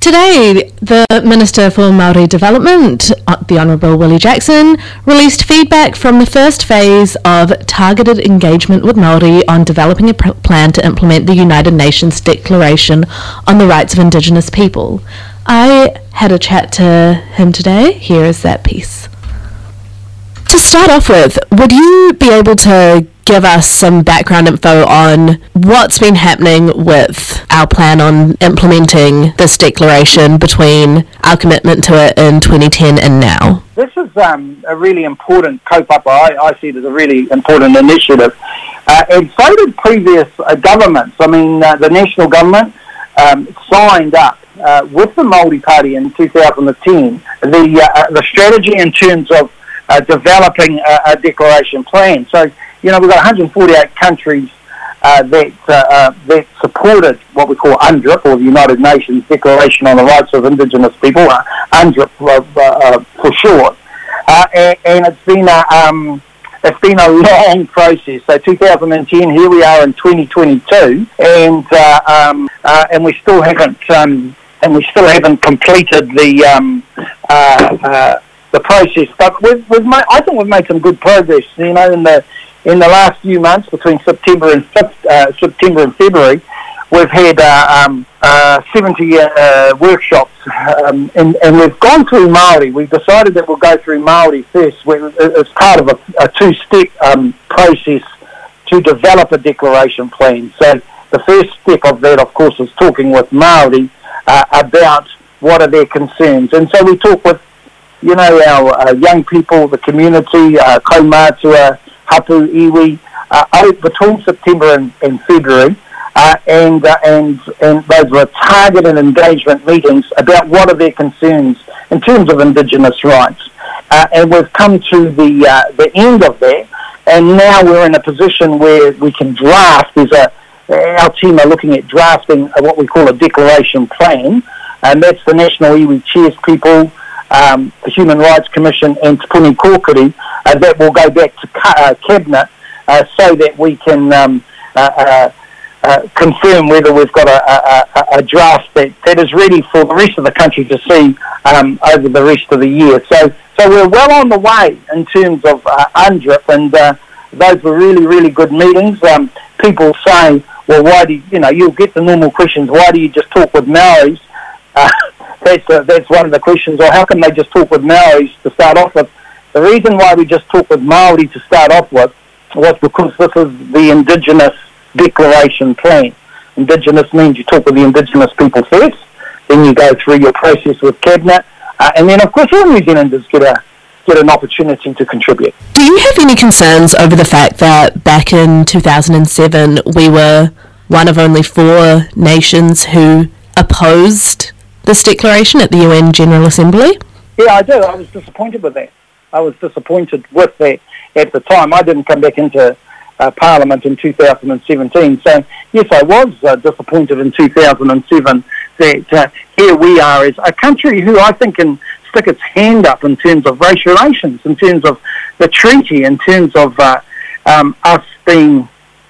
Today, the Minister for Māori Development, the Honourable Willie Jackson, released feedback from the first phase of targeted engagement with Māori on developing a plan to implement the United Nations Declaration on the Rights of Indigenous People. I had a chat to him today. Here is that piece. To start off with, would you be able to give us some background info on what's been happening with our plan on implementing this declaration between our commitment to it in 2010 and now? This is a really important kaupapa. I see it as a really important initiative. And so did previous governments. I mean, the national government signed up with the Māori Party in 2010 the strategy in terms of developing a declaration plan. So, you know, we've got 148 countries that supported what we call UNDRIP, or the United Nations Declaration on the Rights of Indigenous People, UNDRIP for short. And it's been a long process. So 2010, here we are in 2022, and we still haven't completed the process. But I think we've made some good progress. You know, in the last few months, between September and February, we've had 70 workshops, and we've gone through Māori. We've decided that we'll go through Māori first. It's part of a two-step process to develop a declaration plan. So the first step of that, of course, is talking with Māori about what are their concerns. And so we talk with, you know, our young people, the community, kaumātua, hapu, iwi, between September and February, and those were targeted engagement meetings about what are their concerns in terms of Indigenous rights. And we've come to the end of that, and now we're in a position where we can draft. Our team are looking at drafting what we call a declaration plan, and that's the National Iwi Chairs people, the Human Rights Commission and Te Puni Kōkiri, that will go back to Cabinet so that we can confirm whether we've got a draft that is ready for the rest of the country to see over the rest of the year. So we're well on the way in terms of UNDRIP, and those were really, really good meetings. People say, well, why do you'll get the normal questions, why do you just talk with Maoris? That's one of the questions, or how can they just talk with Maoris to start off with? The reason why we just talk with Māori to start off with was because this is the Indigenous Declaration Plan. Indigenous means you talk with the Indigenous people first, then you go through your process with Cabinet, and then of course all New Zealanders get an opportunity to contribute. Do you have any concerns over the fact that back in 2007 we were one of only 4 nations who opposed this declaration at the UN General Assembly? Yeah, I do. I was disappointed with that. I was disappointed with that at the time. I didn't come back into Parliament in 2017. So, yes, I was disappointed in 2007 that here we are as a country who I think can stick its hand up in terms of racial relations, in terms of the treaty, in terms of us being,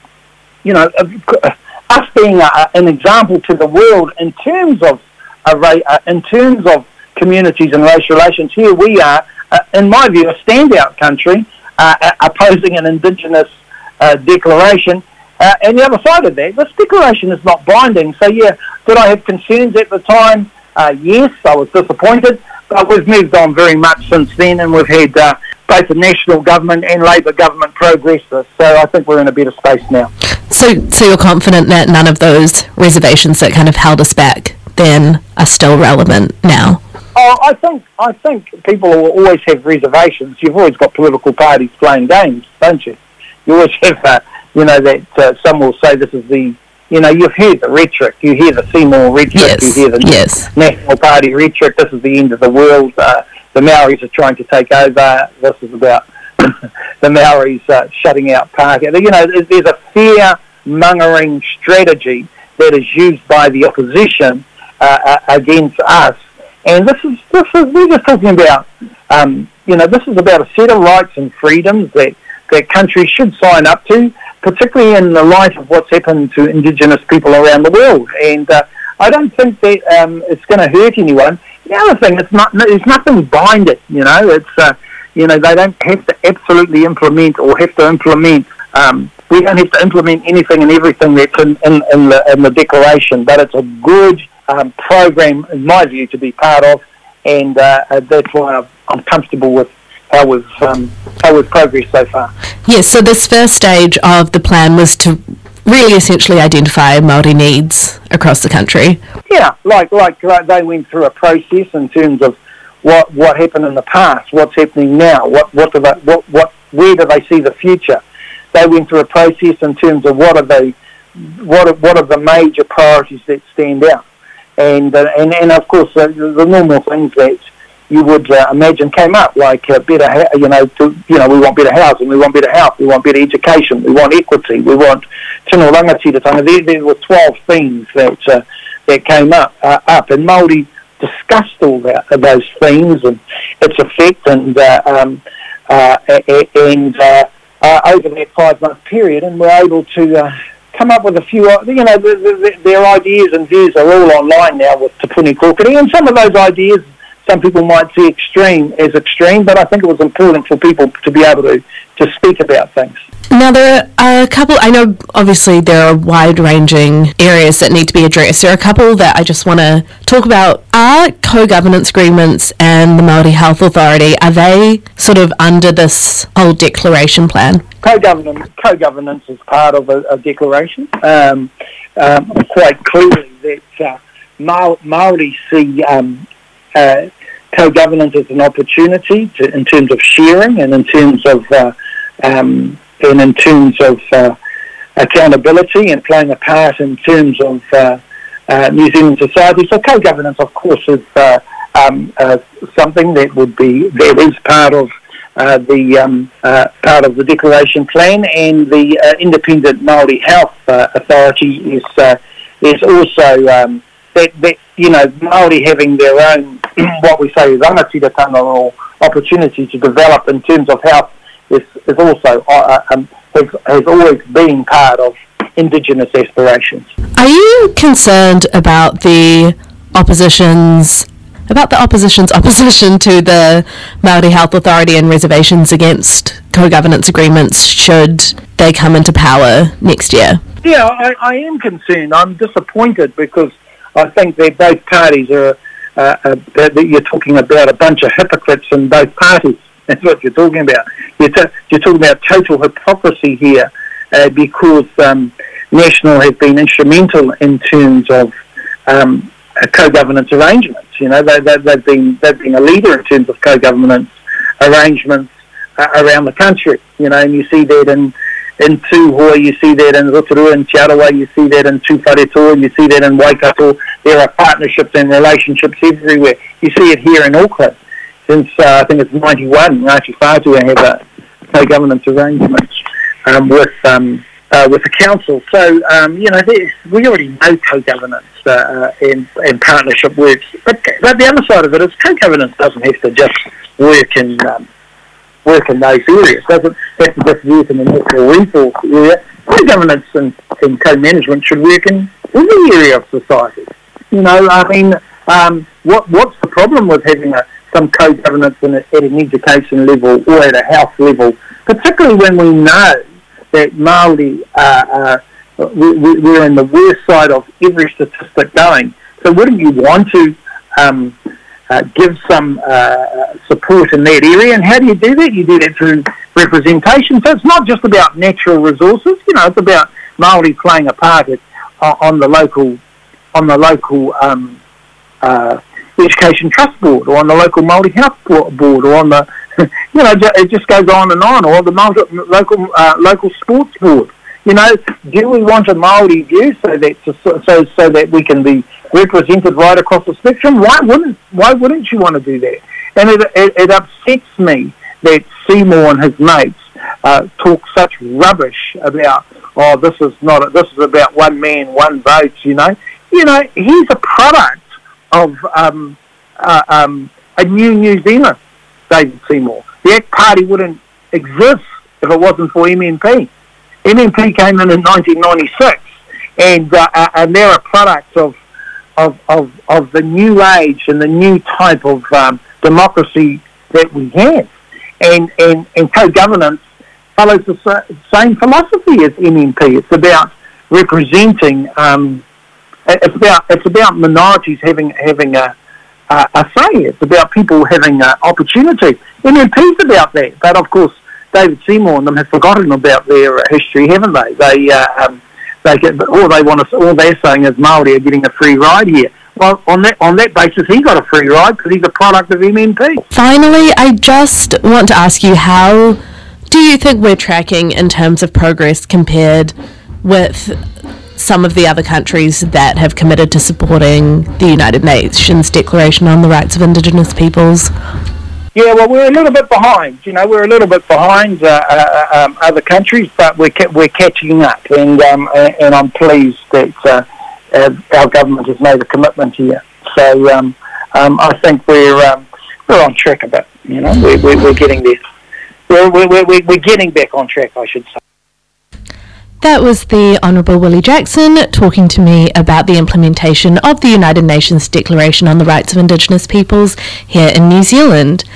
us being an example to the world in terms of communities and racial relations. Here we are, in my view, a standout country opposing an Indigenous declaration. And the other side of that, this declaration is not binding. So, yeah, did I have concerns at the time? Yes, I was disappointed. But we've moved on very much since then, and we've had both the national government and Labour government progress this. So I think we're in a better space now. So you're confident that none of those reservations that kind of held us back then are still relevant now? Oh, I think people will always have reservations. You've always got political parties playing games, don't you? You always have, that some will say this is the, you've heard the rhetoric. You hear the Seymour rhetoric. Yes. You hear the National Party rhetoric. This is the end of the world. The Maoris are trying to take over. This is about the Maoris shutting out Pākehā. There's a fear-mongering strategy that is used by the opposition against us. And we're just talking about, this is about a set of rights and freedoms that countries should sign up to, particularly in the light of what's happened to Indigenous people around the world. And I don't think that it's going to hurt anyone. The other thing, there's nothing behind it. You know, it's they don't have to absolutely implement or have to implement. We don't have to implement anything and everything that's in the declaration, but it's a good program, in my view, to be part of, and that's why I'm comfortable with how we've progressed so far. Yes, so this first stage of the plan was to really essentially identify Māori needs across the country. Yeah, like they went through a process in terms of what happened in the past, what's happening now, where do they see the future. They went through a process in terms of what are the major priorities that stand out, and of course the normal things that you would imagine came up, like better, we want better housing, we want better health, we want better education, we want equity, we want tino rangatira. There were 12 themes that came up, and Māori discussed all those themes and its effect, and over that 5-month period, and we're able to come up with a few, their ideas and views are all online now with Te Puni Kōkiri, and some of those ideas some people might see extreme, but I think it was important for people to be able to speak about things. Now, there are a couple, I know obviously there are wide-ranging areas that need to be addressed. There are a couple that I just want to talk about. Are co-governance agreements and the Māori Health Authority, are they sort of under this whole declaration plan? Co-governance is part of a declaration. Quite clearly that Māori see co-governance as an opportunity in terms of sharing and in terms of accountability and playing a part in terms of New Zealand society. So co-governance, of course, is something that is part of the declaration plan, and the Independent Māori Health Authority is also Māori having their own what we say rangatiratanga or opportunity to develop in terms of health is also has always been part of Indigenous aspirations. Are you concerned about the opposition's opposition to the Māori Health Authority and reservations against co-governance agreements should they come into power next year? Yeah, I am concerned. I'm disappointed because I think that both parties are that you're talking about a bunch of hypocrites in both parties. That's what you're talking about. You're talking about total hypocrisy here because National has been instrumental in terms of co-governance arrangements. They've been a leader in terms of co-governance arrangements around the country. And you see that in Tūhoa, you see that in Rotorua and Te Arawa, you see that in Tūwharetoa, you see that in Waikato. There are partnerships and relationships everywhere. You see it here in Auckland. Since I think it's 91, Ngāti Whātua have a co-governance arrangement with the council. So, we already know co-governance and partnership works. But the other side of it is co-governance doesn't have to just work in those areas. Doesn't have to just work in the natural resource area. Co-governance and co-management should work in every area of society. What's the problem with having some co-governance at an education level or at a health level, particularly when we know that Māori we're in the worst side of every statistic going. So wouldn't you want to give some support in that area? And how do you do that? You do that through representation. So it's not just about natural resources. It's about Māori playing a part on the local Education Trust Board, or on the local Māori Health Board, or on the, it just goes on, or the local sports board. Do we want a Māori view so that we can be represented right across the spectrum? Why wouldn't you want to do that? And it upsets me that Seymour and his mates talk such rubbish about, this is about one man, one vote. He's a product of a New Zealand, David Seymour. The ACT Party wouldn't exist if it wasn't for MNP. MNP came in 1996, and they're a product of of the new age and the new type of democracy that we have, and co-governance follows the same philosophy as MMP. It's about representing. It's about minorities having a say. It's about people having opportunity. MMP's about that, but of course David Seymour and them have forgotten about their history, haven't they? All they're saying is Māori are getting a free ride here. Well, on that basis, he got a free ride because he's a product of MMP. Finally, I just want to ask you, how do you think we're tracking in terms of progress compared with some of the other countries that have committed to supporting the United Nations Declaration on the Rights of Indigenous Peoples? Yeah, well, we're a little bit behind. We're a little bit behind other countries, but we're catching up, and I'm pleased that our government has made a commitment here. So I think we're on track a bit. We're getting there. We're getting back on track, I should say. That was the Honourable Willie Jackson talking to me about the implementation of the United Nations Declaration on the Rights of Indigenous Peoples here in New Zealand.